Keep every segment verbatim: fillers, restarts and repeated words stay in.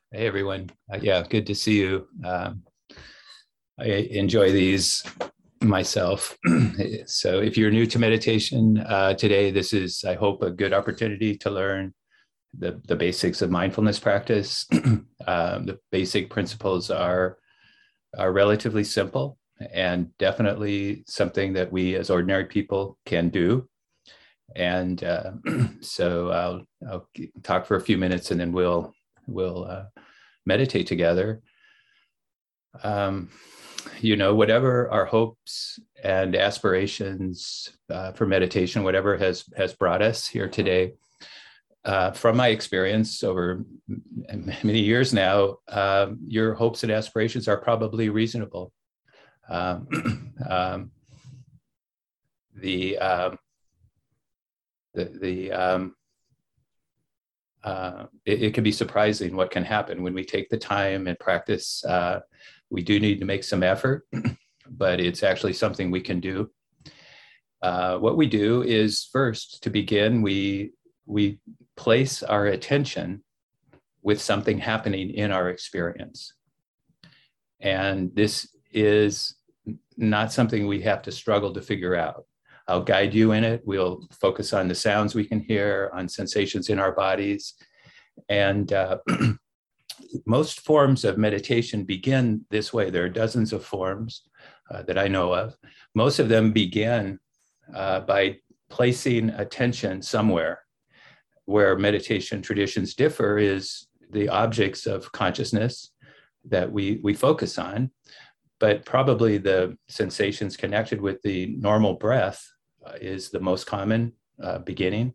Hey everyone. Uh, yeah, good to see you. Um, I enjoy these myself. So if you're new to meditation uh, today, this is, I hope, a good opportunity to learn the, the basics of mindfulness practice. Um, the basic principles are, are relatively simple and definitely something that we as ordinary people can do. And uh, so I'll, I'll talk for a few minutes and then we'll, we'll uh, meditate together. Um, you know, whatever our hopes and aspirations uh, for meditation, whatever has has brought us here today, uh, from my experience over many years now, um, your hopes and aspirations are probably reasonable. Um, um, the um, the, the um, uh, it, it can be surprising what can happen when we take the time and practice. Uh, we do need to make some effort, but it's actually something we can do. Uh, what we do is first, to begin, we we place our attention with something happening in our experience. And this is not something we have to struggle to figure out. I'll guide you in it. We'll focus on the sounds we can hear, on sensations in our bodies. And uh, most forms of meditation begin this way. There are dozens of forms uh, that I know of. Most of them begin uh, by placing attention somewhere. Where meditation traditions differ is the objects of consciousness that we, we focus on, but probably the sensations connected with the normal breath uh, is the most common uh, beginning.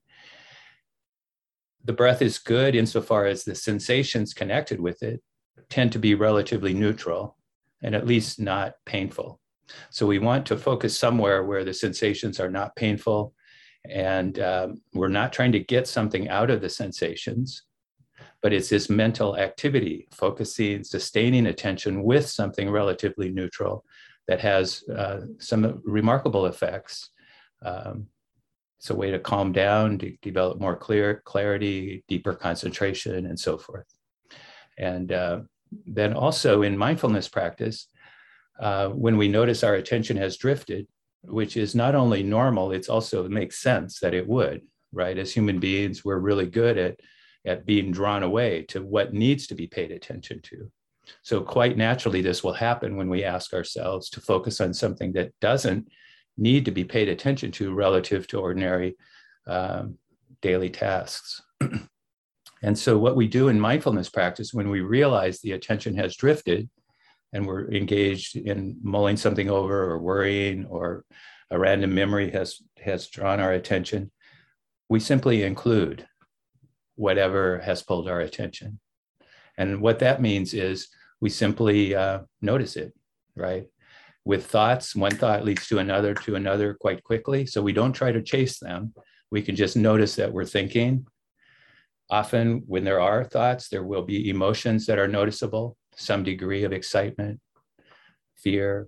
The breath is good insofar as the sensations connected with it tend to be relatively neutral and at least not painful. So we want to focus somewhere where the sensations are not painful, and um, we're not trying to get something out of the sensations, but it's this mental activity, focusing, sustaining attention with something relatively neutral that has uh, some remarkable effects. Um, it's a way to calm down, to develop more clear clarity, deeper concentration, and so forth. And uh, then also in mindfulness practice, uh, when we notice our attention has drifted, which is not only normal, it's also, it makes sense that it would, right? As human beings, we're really good at, at being drawn away to what needs to be paid attention to. So quite naturally, this will happen when we ask ourselves to focus on something that doesn't need to be paid attention to relative to ordinary um, daily tasks. And so what we do in mindfulness practice, when we realize the attention has drifted and we're engaged in mulling something over or worrying, or a random memory has, has drawn our attention, we simply include whatever has pulled our attention. And what that means is we simply uh, notice it, right? With thoughts, one thought leads to another, to another quite quickly. So we don't try to chase them. We can just notice that we're thinking. Often when there are thoughts, there will be emotions that are noticeable, some degree of excitement, fear,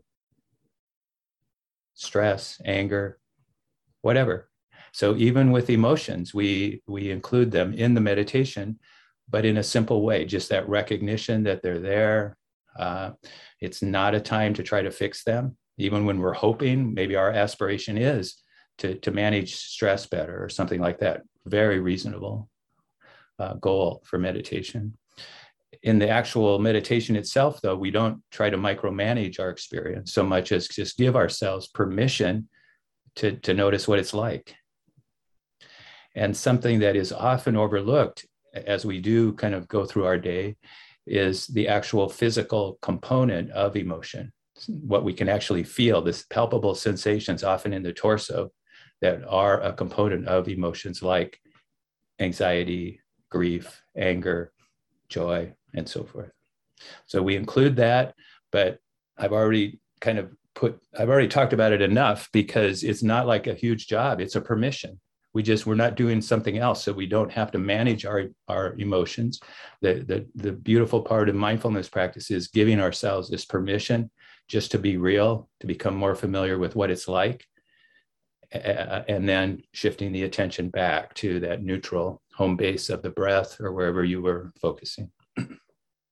stress, anger, whatever. So even with emotions, we, we include them in the meditation, but in a simple way, just that recognition that they're there. Uh, it's not a time to try to fix them. Even when we're hoping, maybe our aspiration is to, to manage stress better or something like that. Very reasonable uh, goal for meditation. In the actual meditation itself, though, we don't try to micromanage our experience so much as just give ourselves permission to, to notice what it's like. And something that is often overlooked as we do kind of go through our day is the actual physical component of emotion, what we can actually feel, this palpable sensations often in the torso that are a component of emotions like anxiety, grief, anger, joy, and so forth. So we include that, but I've already kind of put, I've already talked about it enough because it's not like a huge job. It's a permission. We just, we're not doing something else. So we don't have to manage our, our emotions. The, the, the beautiful part of mindfulness practice is giving ourselves this permission just to be real, to become more familiar with what it's like. And then shifting the attention back to that neutral home base of the breath or wherever you were focusing.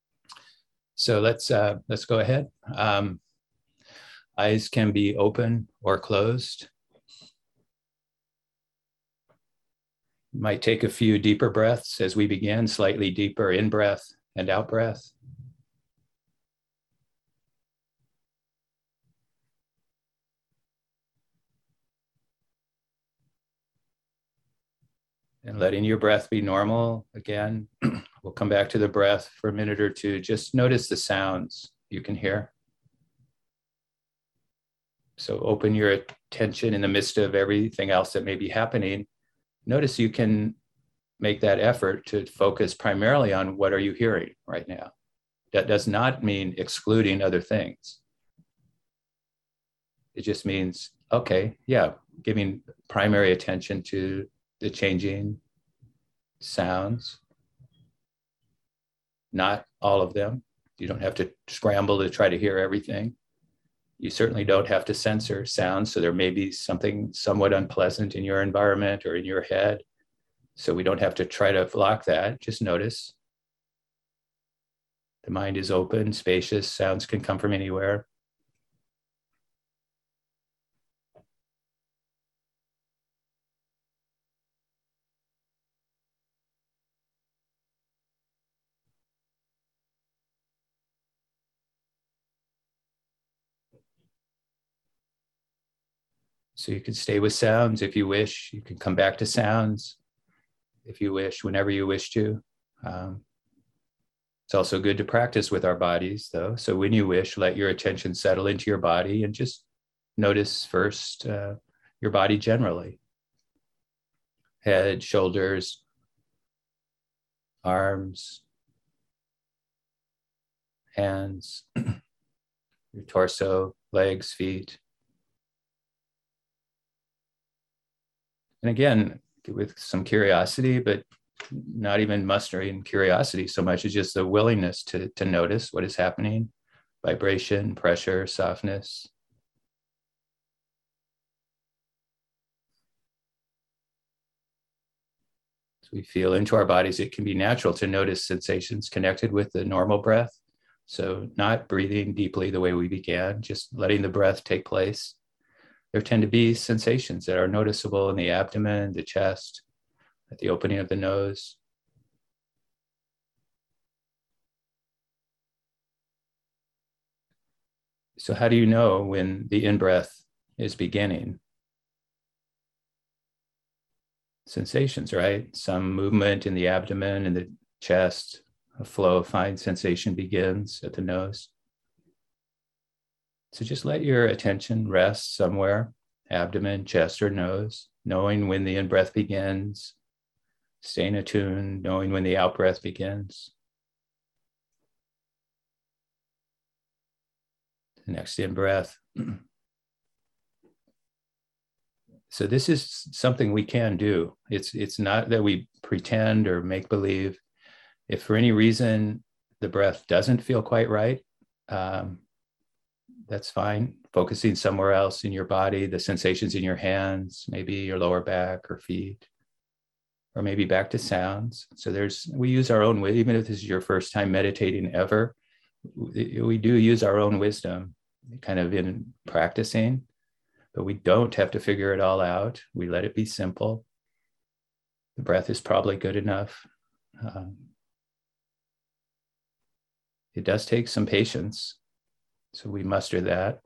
So let's uh, let's go ahead. Um, eyes can be open or closed. You might take a few deeper breaths as we begin, slightly deeper in breath and out breath. And letting your breath be normal again. We'll come back to the breath for a minute or two. Just notice the sounds you can hear. So open your attention in the midst of everything else that may be happening. Notice you can make that effort to focus primarily on what are you hearing right now. That does not mean excluding other things. It just means, okay, yeah, giving primary attention to the changing sounds. Not all of them. You don't have to scramble to try to hear everything. You certainly don't have to censor sounds. So there may be something somewhat unpleasant in your environment or in your head. So we don't have to try to block that. Just notice. The mind is open, spacious. Sounds can come from anywhere. So you can stay with sounds if you wish. You can come back to sounds if you wish, whenever you wish to. Um, it's also good to practice with our bodies, though. So when you wish, let your attention settle into your body and just notice first uh, your body generally. Head, shoulders, arms, hands, your torso, legs, feet. And again, with some curiosity, but not even mustering curiosity so much as just the willingness to, to notice what is happening, vibration, pressure, softness. As we feel into our bodies, it can be natural to notice sensations connected with the normal breath. So not breathing deeply the way we began, just letting the breath take place. There tend to be sensations that are noticeable in the abdomen, the chest, at the opening of the nose. So how do you know when the in-breath is beginning? Sensations, right? Some movement in the abdomen and the chest, a flow of fine sensation begins at the nose. So just let your attention rest somewhere, abdomen, chest, or nose, knowing when the in-breath begins, staying attuned, knowing when the out-breath begins. The next in-breath. So this is something we can do. It's, it's not that we pretend or make believe. If for any reason the breath doesn't feel quite right, um, that's fine. Focusing somewhere else in your body, the sensations in your hands, maybe your lower back or feet, or maybe back to sounds. So there's, we use our own, even if this is your first time meditating ever, we do use our own wisdom kind of in practicing, but we don't have to figure it all out. We let it be simple. The breath is probably good enough. Um, it does take some patience. So we muster that.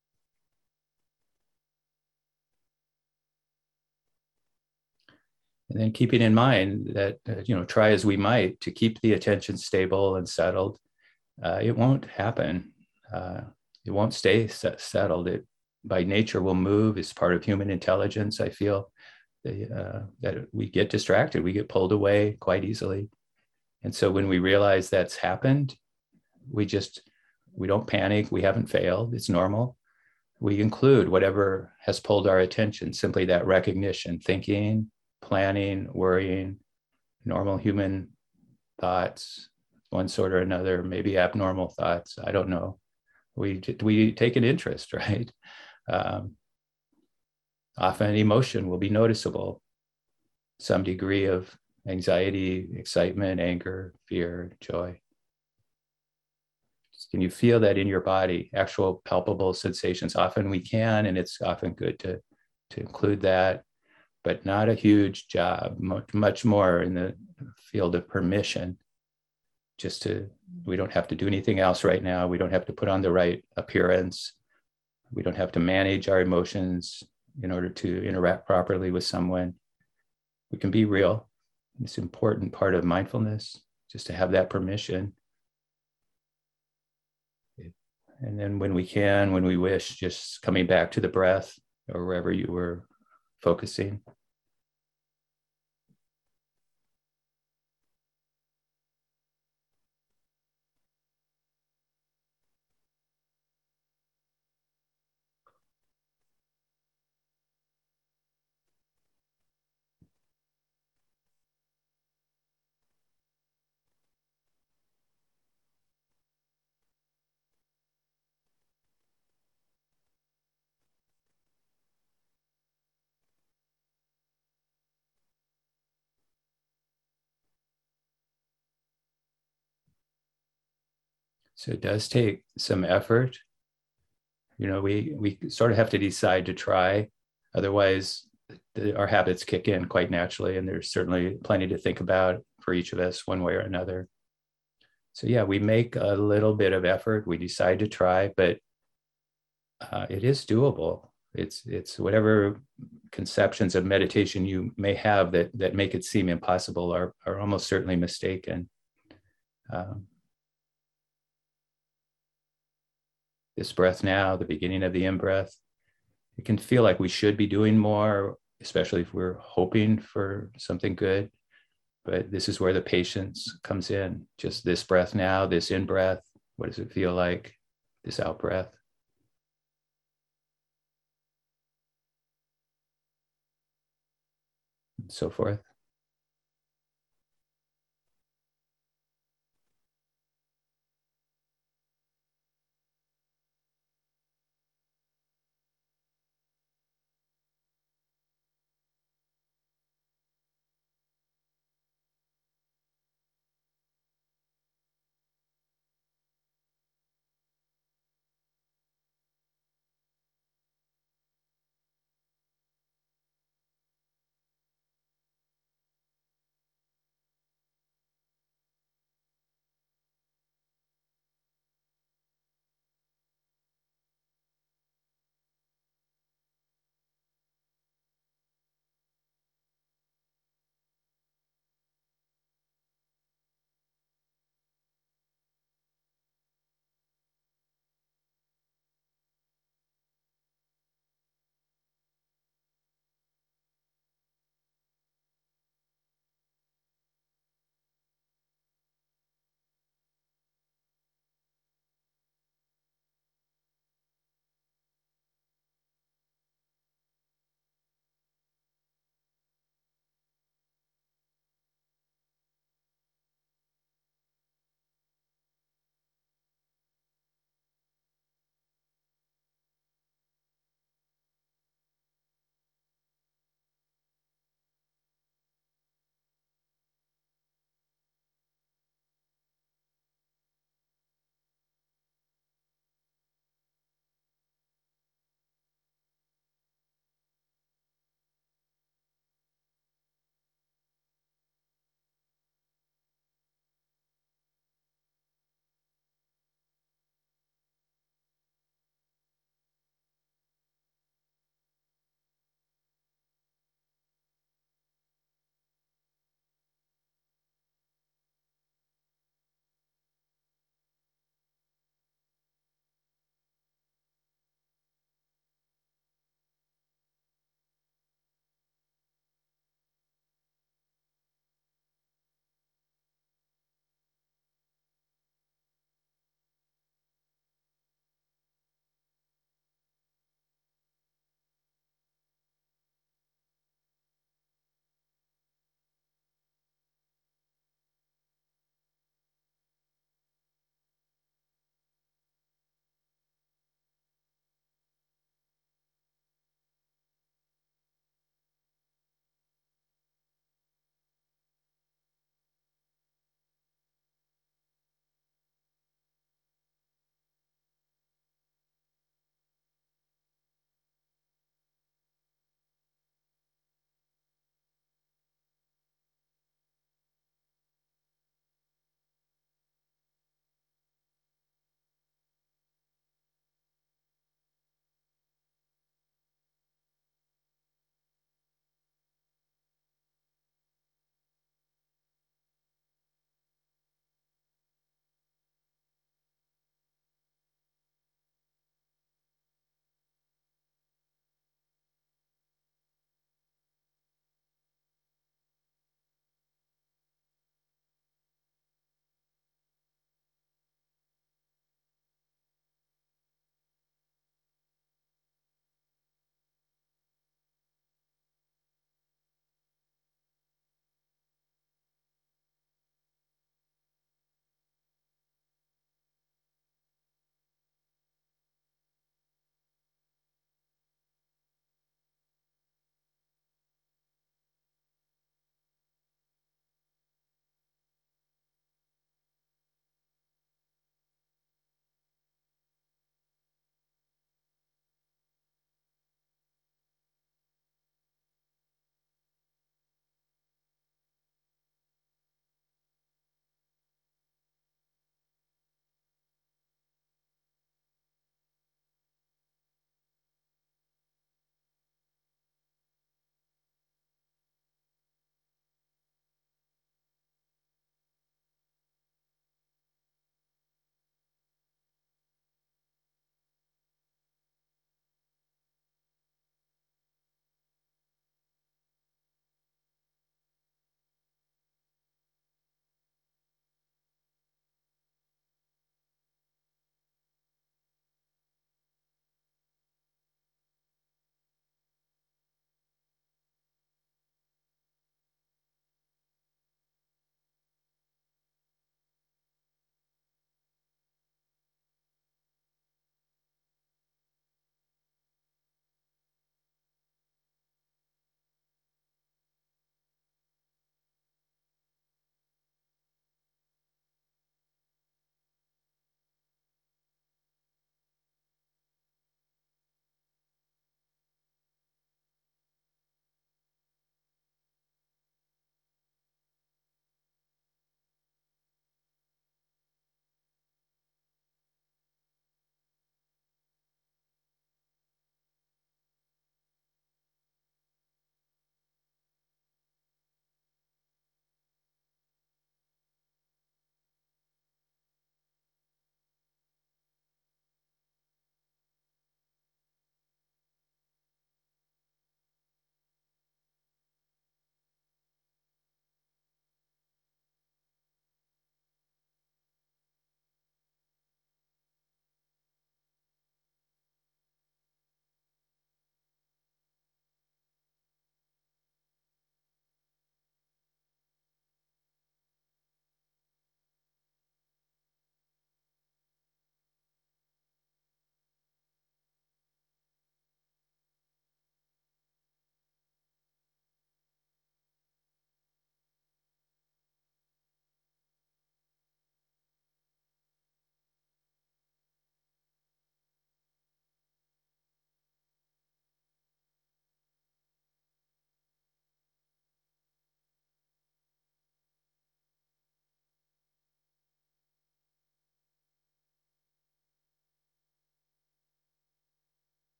And then keeping in mind that, uh, you know, try as we might to keep the attention stable and settled, uh, it won't happen. Uh, it won't stay set, settled. It by nature will move. It's part of human intelligence, I feel, the, uh, that we get distracted. We get pulled away quite easily. And so when we realize that's happened, we just, we don't panic. We haven't failed. It's normal. We include whatever has pulled our attention, simply that recognition, thinking, planning, worrying, normal human thoughts, one sort or another, maybe abnormal thoughts. I don't know. We, we take an interest, right? Um, often emotion will be noticeable. Some degree of anxiety, excitement, anger, fear, joy. Can you feel that in your body, actual palpable sensations? Often we can, and it's often good to, to include that, but not a huge job, much, much more in the field of permission. Just to, we don't have to do anything else right now. We don't have to put on the right appearance. We don't have to manage our emotions in order to interact properly with someone. We can be real. It's an important part of mindfulness, just to have that permission. And then when we can, when we wish, just coming back to the breath or wherever you were focusing. So it does take some effort. You know, we we sort of have to decide to try. Otherwise, the, our habits kick in quite naturally, and there's certainly plenty to think about for each of us one way or another. So yeah, we make a little bit of effort. We decide to try, but uh, it is doable. It's it's whatever conceptions of meditation you may have that that make it seem impossible are are almost certainly mistaken. Um, this breath now, the beginning of the in-breath, it can feel like we should be doing more, especially if we're hoping for something good. But this is where the patience comes in. Just this breath now, this in-breath, what does it feel like? This out-breath. And so forth.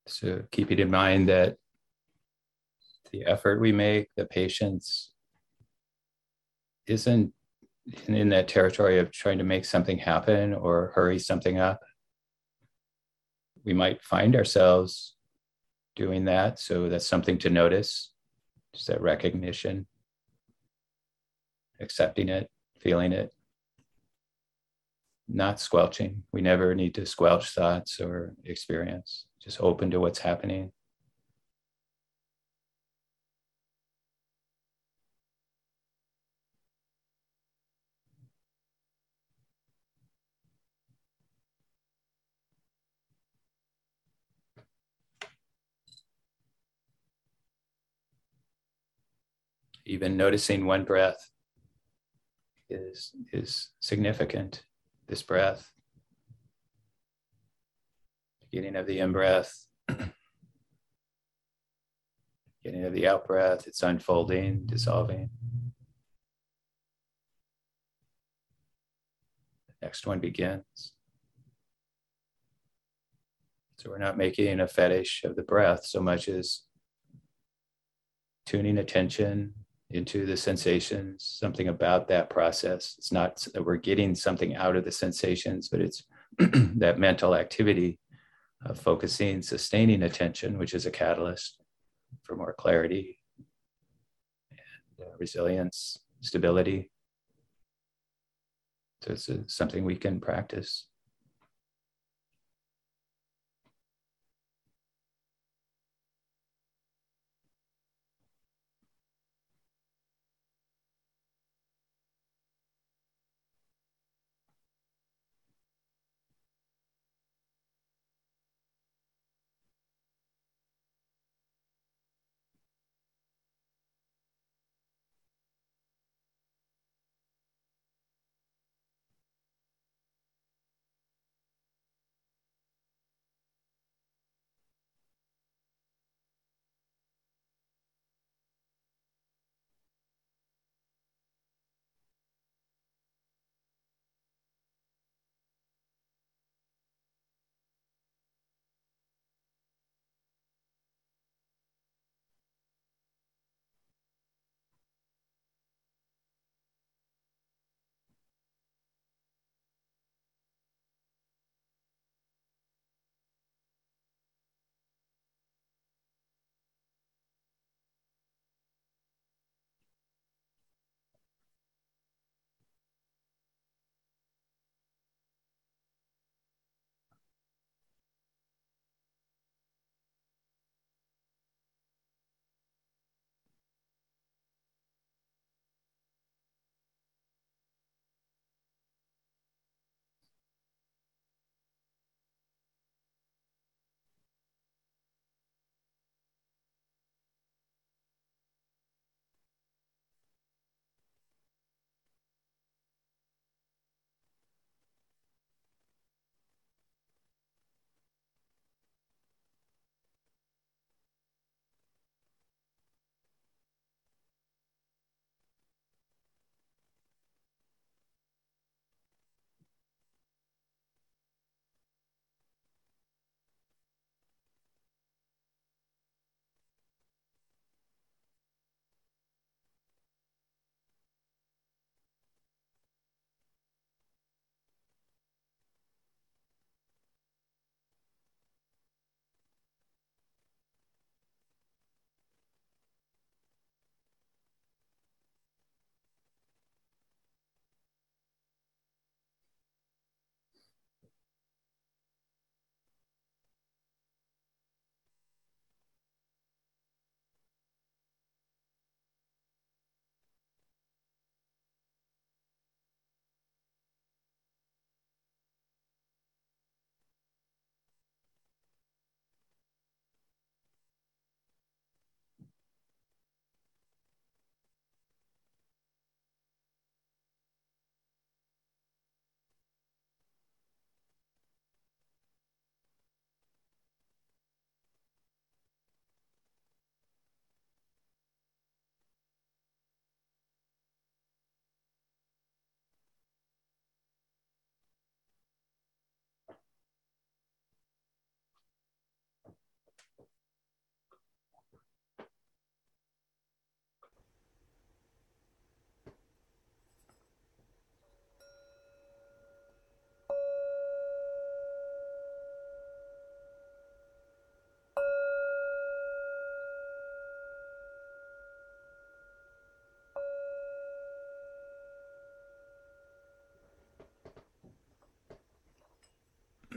So keeping in mind that the effort we make, the patience, isn't in that territory of trying to make something happen or hurry something up. We might find ourselves doing that. So that's something to notice, just that recognition, accepting it, feeling it, not squelching. We never need to squelch thoughts or experience, just open to what's happening. Even noticing one breath is, is significant. This breath, beginning of the in-breath, beginning of the out-breath, it's unfolding, dissolving. The next one begins. So we're not making a fetish of the breath so much as tuning attention into the sensations, something about that process. It's not that we're getting something out of the sensations, but it's that mental activity of focusing, sustaining attention, which is a catalyst for more clarity and uh, resilience, stability. So it's uh, something we can practice.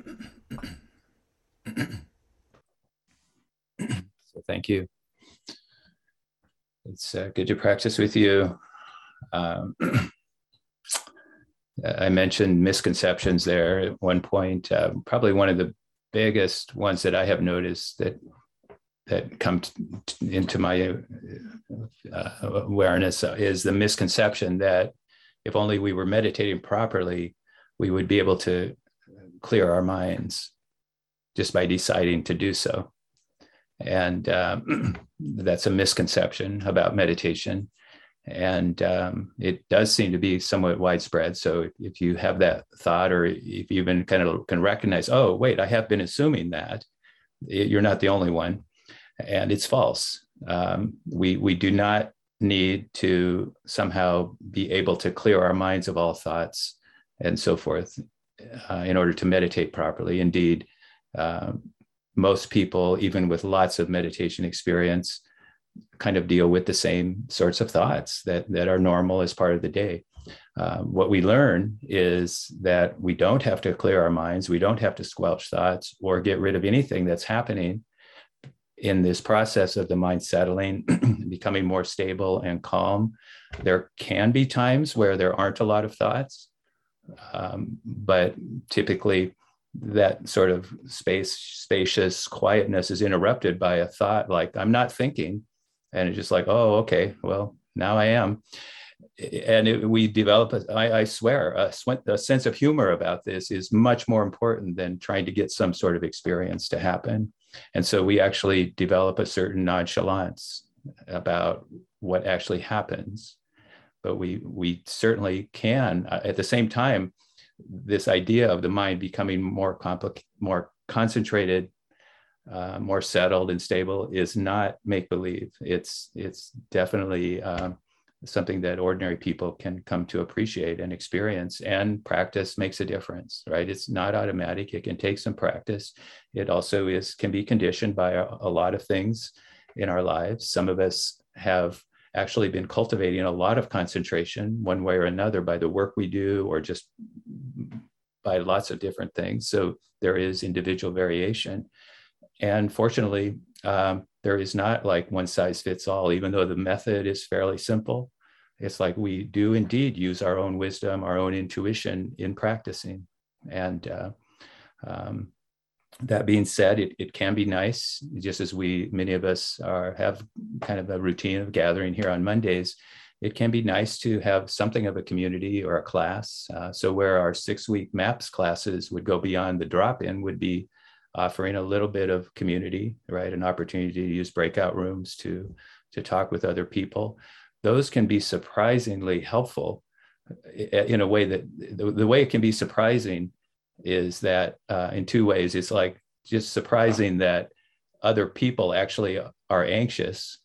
So thank you. It's uh, good to practice with you. Um, I mentioned misconceptions there at one point. Uh, probably one of the biggest ones that I have noticed that that come t- into my uh, awareness is the misconception that if only we were meditating properly, we would be able to clear our minds just by deciding to do so. And um, that's a misconception about meditation. And um, it does seem to be somewhat widespread. So if you have that thought, or if you even kind of can recognize, oh, wait, I have been assuming that, you're not the only one. And it's false. Um, we, we do not need to somehow be able to clear our minds of all thoughts and so forth uh, in order to meditate properly. Indeed, uh, most people, even with lots of meditation experience, kind of deal with the same sorts of thoughts that, that are normal as part of the day. Um, what we learn is that we don't have to clear our minds. We don't have to squelch thoughts or get rid of anything that's happening in this process of the mind settling, becoming more stable and calm. There can be times where there aren't a lot of thoughts, um, but typically that sort of space, spacious quietness is interrupted by a thought like, I'm not thinking. And it's just like, oh, okay, well, now I am. And it, we develop, a, I, I swear, a, a sense of humor about this is much more important than trying to get some sort of experience to happen. And so we actually develop a certain nonchalance about what actually happens. But we, we certainly can, at the same time, this idea of the mind becoming more compli- more concentrated, uh, more settled and stable is not make-believe. It's, it's definitely um, something that ordinary people can come to appreciate and experience, and practice makes a difference, right? It's not automatic. It can take some practice. It also is can be conditioned by a, a lot of things in our lives. Some of us have actually been cultivating a lot of concentration one way or another by the work we do, or just by lots of different things. So there is individual variation. And fortunately, um, there is not like one size fits all, even though the method is fairly simple. It's like we do indeed use our own wisdom, our own intuition in practicing. And uh, um, that being said, it, it can be nice, just as we, many of us are, have kind of a routine of gathering here on Mondays, it can be nice to have something of a community or a class. Uh, so where our six-week MAPS classes would go beyond the drop-in would be offering a little bit of community, right? An opportunity to use breakout rooms to, to talk with other people. Those can be surprisingly helpful in a way that, the, the way it can be surprising is that uh, in two ways. It's like just surprising that other people actually are anxious.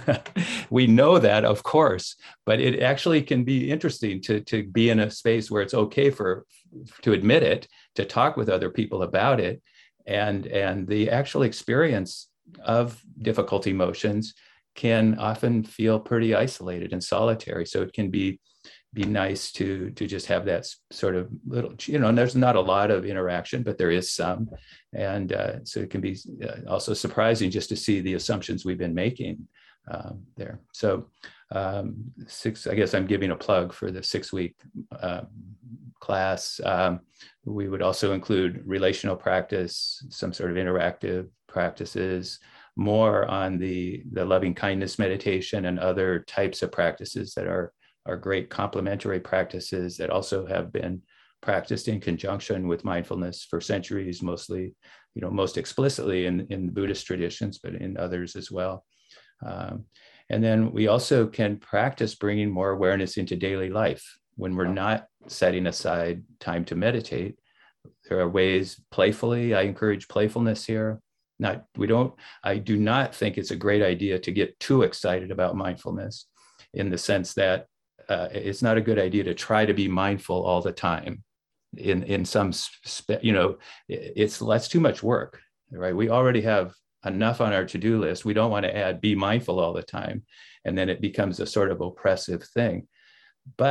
We know that, of course, but it actually can be interesting to, to be in a space where it's okay for, to admit it, to talk with other people about it. And, and the actual experience of difficult emotions can often feel pretty isolated and solitary. So it can be be nice to to just have that sort of little, you know, and there's not a lot of interaction, but there is some. And uh, so it can be also surprising just to see the assumptions we've been making um, there. So um, six, I guess I'm giving a plug for the six week uh, class. Um, we would also include relational practice, some sort of interactive practices, more on the, the loving kindness meditation and other types of practices that are are great complementary practices that also have been practiced in conjunction with mindfulness for centuries, mostly, you know, most explicitly in, in Buddhist traditions, but in others as well. Um, and then we also can practice bringing more awareness into daily life when we're not setting aside time to meditate. There are ways playfully, I encourage playfulness here. Not, we don't, I do not think it's a great idea to get too excited about mindfulness, in the sense that Uh, it's not a good idea to try to be mindful all the time. In in some, spe- you know, it's that's too much work, right? We already have enough on our to-do list. We don't want to add be mindful all the time, and then it becomes a sort of oppressive thing. But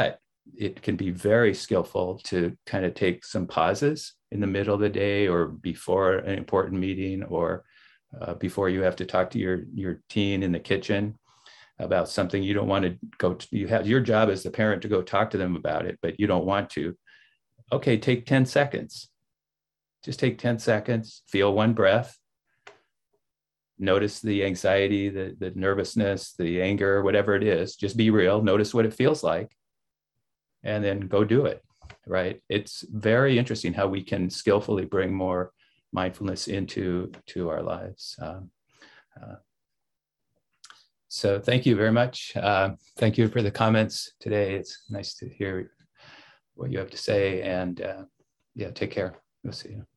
it can be very skillful to kind of take some pauses in the middle of the day or before an important meeting, or uh, before you have to talk to your, your teen in the kitchen about something you don't want to go to. You have your job as the parent to go talk to them about it, but you don't want to. Okay, take ten seconds. Just take ten seconds, feel one breath. Notice the anxiety, the, the nervousness, the anger, whatever it is. Just be real, notice what it feels like, and then go do it, right? It's very interesting how we can skillfully bring more mindfulness into to our lives. Um, uh, so thank you very much. Uh, thank you for the comments today. It's nice to hear what you have to say, and uh, yeah, take care. We'll see you.